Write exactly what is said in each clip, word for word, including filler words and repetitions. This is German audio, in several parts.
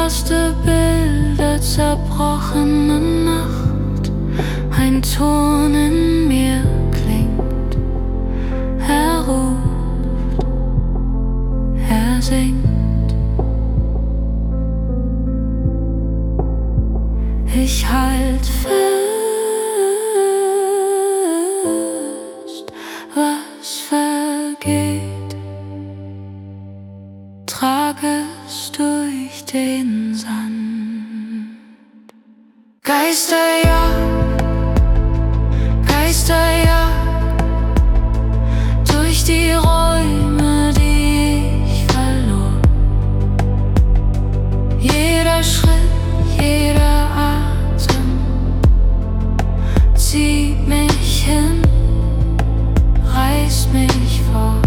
erste Bilder zerbrochene Nacht. Ein Ton in mir klingt, er ruft, er singt. Ich halt fest, was vergeht, trag es durch den Sand. Geisterjagd, Geisterjagd, durch die Räume, die ich verlor. Jeder Schritt, jeder Atem zieht mich hin, reißt mich vor.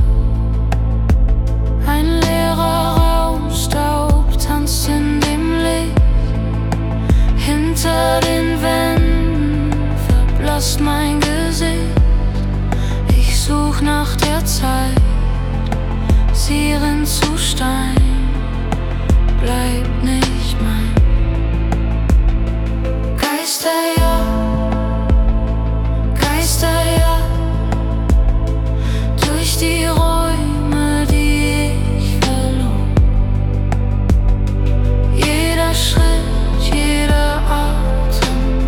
Ein leerer Raum, Staub tanzt in dem Licht. Hinter den Wänden verblasst mein Gesicht. Ich such nach der Zeit, sie rinnt zu Stein, bleibt nicht mein. Geisterjagd, Geisterjagd, durch die Räume, die ich verlor. Jeder Schritt, jeder Atem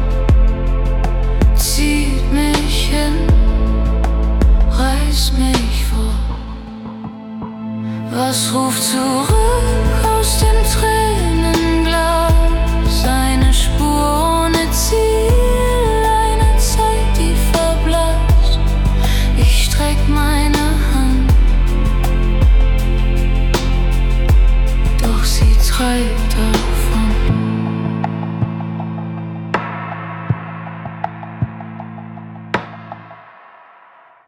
zieht mich hin, reißt mich vor. Was ruft zurück?